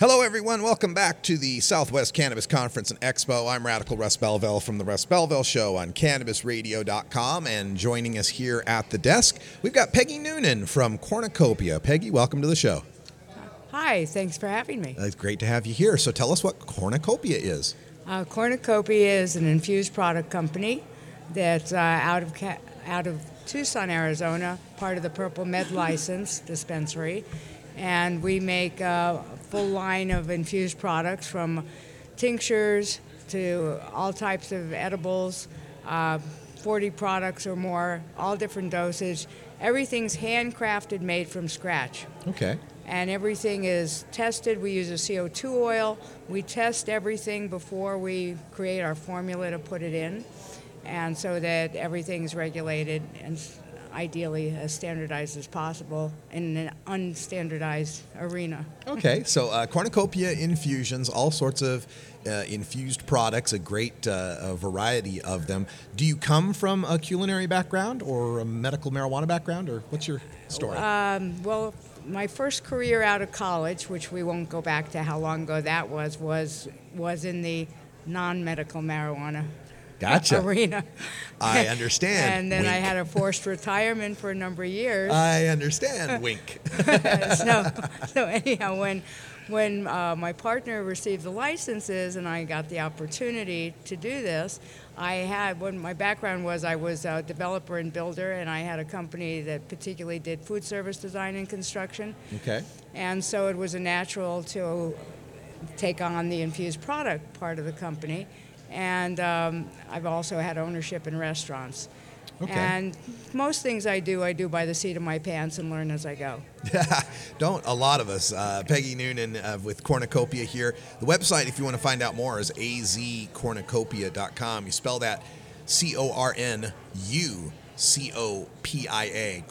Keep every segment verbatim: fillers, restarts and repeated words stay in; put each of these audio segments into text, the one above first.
Hello, everyone. Welcome back to the Southwest Cannabis Conference and Expo. I'm Radical Russ Belville from the Russ Belville Show on Cannabis Radio dot com, and joining us here at the desk, we've got Peggy Noonan from Cornucopia. Peggy, welcome to the show. Hi, thanks for having me. It's great to have you here. So tell us what Cornucopia is. Uh, Cornucopia is an infused product company that's uh, out of Ca- out of Tucson, Arizona, part of the Purple Med License dispensary. And we make a full line of infused products from tinctures to all types of edibles, uh, forty products or more, all different dosage. Everything's handcrafted, made from scratch. Okay. And everything is tested. We use a C O two oil. We test everything before we create our formula to put it in, and so that everything's regulated and ideally as standardized as possible in an unstandardized arena. Okay, so uh, Cornucopia infusions, all sorts of uh, infused products, a great uh, a variety of them. Do you come from a culinary background or a medical marijuana background, or what's your story? Um, well, my first career out of college, which we won't go back to how long ago that was, was was in the non-medical marijuana Gotcha. arena. I understand. And then Wink. I had a forced retirement for a number of years. I understand. Wink. so, so anyhow, when when uh, my partner received the licenses and I got the opportunity to do this, I had, when my background was I was a developer and builder, and I had a company that particularly did food service design and construction. Okay. And so it was a natural to take on the infused product part of the company. And um, I've also had ownership in restaurants. Okay. And most things I do, I do by the seat of my pants and learn as I go. Don't a lot of us. Uh, Peggy Noonan uh, with Cornucopia here. The website, if you want to find out more, is a z cornucopia dot com. You spell that C O R N U C O P I A,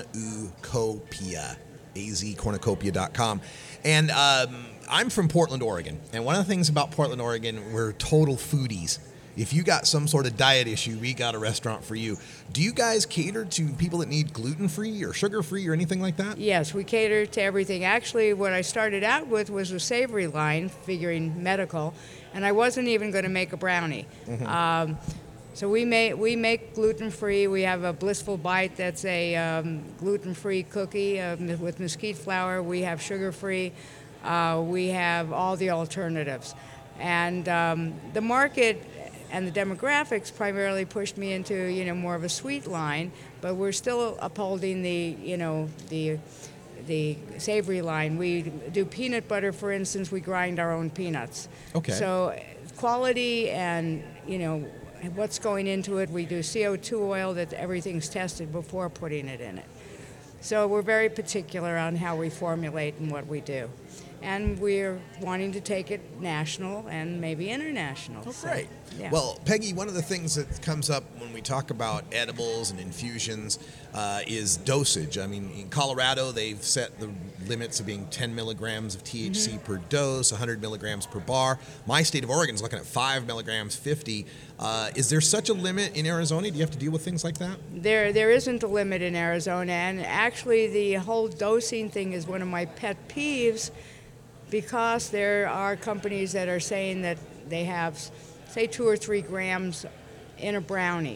Cornucopia, a z cornucopia dot com. And um, I'm from Portland, Oregon, and one of the things about Portland, Oregon, we're total foodies. If you got some sort of diet issue, we got a restaurant for you. Do you guys cater to people that need gluten-free or sugar-free or anything like that? Yes, we cater to everything. Actually, what I started out with was a savory line, figuring medical, and I wasn't even going to make a brownie. Mm-hmm. Um, so we make we make gluten-free. We have a Blissful Bite that's a um, gluten-free cookie uh, with mesquite flour. We have sugar-free. Uh, we have all the alternatives. And um, the market and the demographics primarily pushed me into, you know, more of a sweet line, but we're still upholding the, you know, the the savory line. We do peanut butter, for instance. We grind our own peanuts. Okay. So quality and, you know, what's going into it. We do C O two oil that everything's tested before putting it in it. So we're very particular on how we formulate and what we do. And we're wanting to take it national and maybe international. Oh, so, great. Yeah. Well, Peggy, one of the things that comes up when we talk about edibles and infusions uh, is dosage. I mean, in Colorado, they've set the limits of being ten milligrams of T H C mm-hmm. per dose, one hundred milligrams per bar. My state of Oregon is looking at five milligrams, fifty. Uh, is there such a limit in Arizona? Do you have to deal with things like that? There, there isn't a limit in Arizona. And actually, the whole dosing thing is one of my pet peeves, because there are companies that are saying that they have, say, two or three grams in a brownie.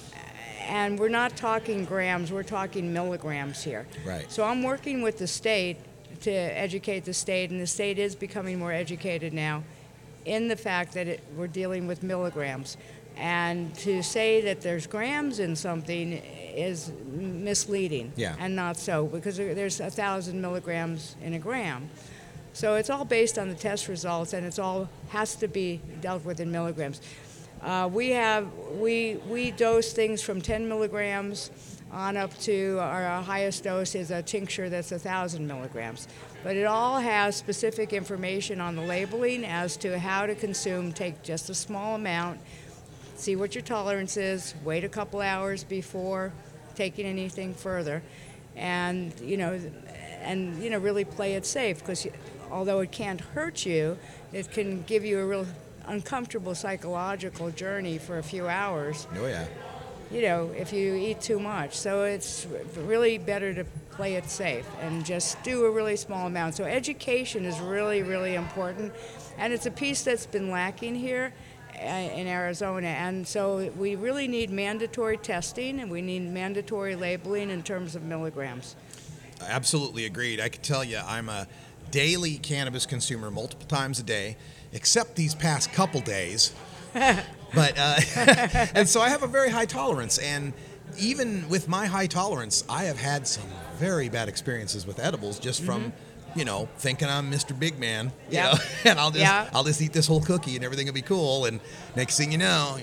And we're not talking grams, we're talking milligrams here. Right. So I'm working with the state to educate the state, and the state is becoming more educated now in the fact that it, we're dealing with milligrams. And to say that there's grams in something is misleading. Yeah. And not so, because there's a thousand milligrams in a gram. So it's all based on the test results, and it's all has to be dealt with in milligrams. Uh, we have we we dose things from ten milligrams on up to our highest dose is a tincture that's a thousand milligrams. But it all has specific information on the labeling as to how to consume. Take just a small amount, see what your tolerance is. Wait a couple hours before taking anything further, and you know, and you know, really play it safe, because although it can't hurt you, it can give you a real uncomfortable psychological journey for a few hours. Oh, yeah. you know, if you eat too much. So it's really better to play it safe and just do a really small amount. So education is really, really important, and it's a piece that's been lacking here in Arizona. And so we really need mandatory testing, and we need mandatory labeling in terms of milligrams. Absolutely agreed. I can tell you I'm a daily cannabis consumer multiple times a day, except these past couple days. But uh, and so I have a very high tolerance, and even with my high tolerance, I have had some very bad experiences with edibles just from, mm-hmm. you know, thinking I'm Mister Big Man, you yep. know, and I'll just yeah. I'll just eat this whole cookie and everything will be cool, and next thing you know.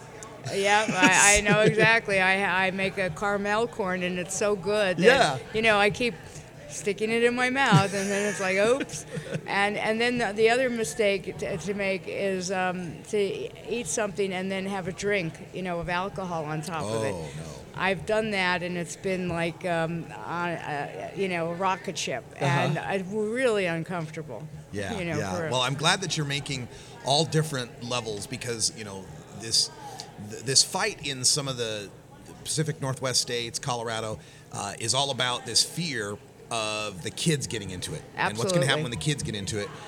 Yeah, I, I know exactly. I I make a caramel corn, and it's so good that, yeah. you know, I keep sticking it in my mouth, and then it's like, oops. And and then the, the other mistake to, to make is um, to eat something and then have a drink, you know, of alcohol on top oh, of it. No. I've done that, and it's been like, um, on, uh, you know, a rocket ship, uh-huh. and it's really uncomfortable. Yeah, you know, yeah. for, well, I'm glad that you're making all different levels, because, you know, this th- this fight in some of the Pacific Northwest states, Colorado, uh, is all about this fear of the kids getting into it. Absolutely. And what's going to happen when the kids get into it.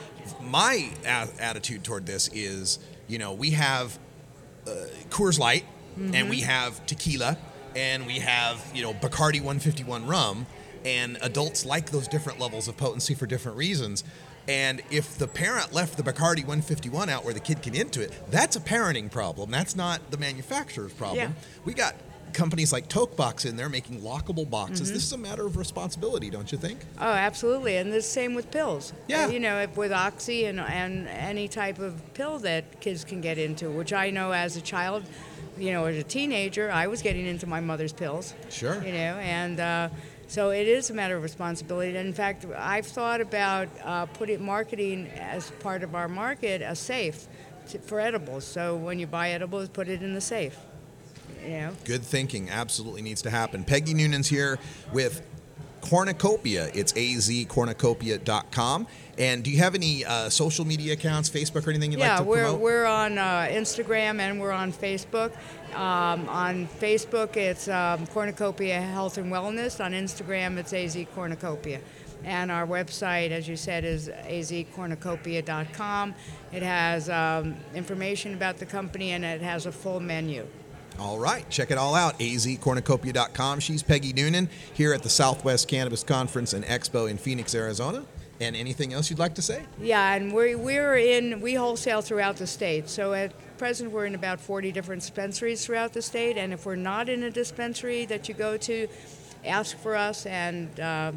My a- attitude toward this is, you know, we have uh, Coors Light, mm-hmm. and we have tequila, and we have, you know, Bacardi one fifty-one rum, and adults like those different levels of potency for different reasons. And if the parent left the Bacardi one fifty-one out where the kid can into it, that's a parenting problem. That's not the manufacturer's problem. Yeah. We got companies like Toke Box in there making lockable boxes. Mm-hmm. This is a matter of responsibility, don't you think? Oh, absolutely. And the same with pills. Yeah. Uh, you know, if with Oxy and, and any type of pill that kids can get into, which I know as a child, you know, as a teenager, I was getting into my mother's pills. Sure. You know, and uh, so it is a matter of responsibility. And in fact, I've thought about uh, putting marketing as part of our market, a safe to, for edibles. So when you buy edibles, put it in the safe. You know? Good thinking. Absolutely needs to happen. Peggy Noonan's here with Cornucopia. It's a z cornucopia dot com. And do you have any uh, social media accounts, Facebook or anything you'd yeah, like to we're, promote? we're on uh, Instagram, and we're on Facebook. Um, on Facebook, it's um, Cornucopia Health and Wellness. On Instagram, it's A Z Cornucopia. And our website, as you said, is a z cornucopia dot com. It has um, information about the company, and it has a full menu. All right. Check it all out, a z cornucopia dot com. She's Peggy Noonan here at the Southwest Cannabis Conference and Expo in Phoenix, Arizona. And anything else you'd like to say? Yeah, and we're, we're in, we wholesale throughout the state. So at present, we're in about forty different dispensaries throughout the state. And if we're not in a dispensary that you go to, ask for us and uh,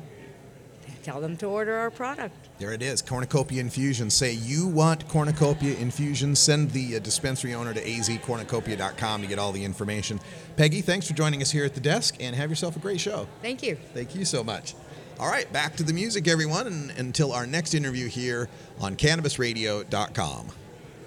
tell them to order our product. There it is, Cornucopia Infusion. Say you want Cornucopia Infusion. Send the uh, dispensary owner to a z cornucopia dot com to get all the information. Peggy, thanks for joining us here at the desk, and have yourself a great show. Thank you. Thank you so much. All right, back to the music, everyone, and until our next interview here on cannabis radio dot com.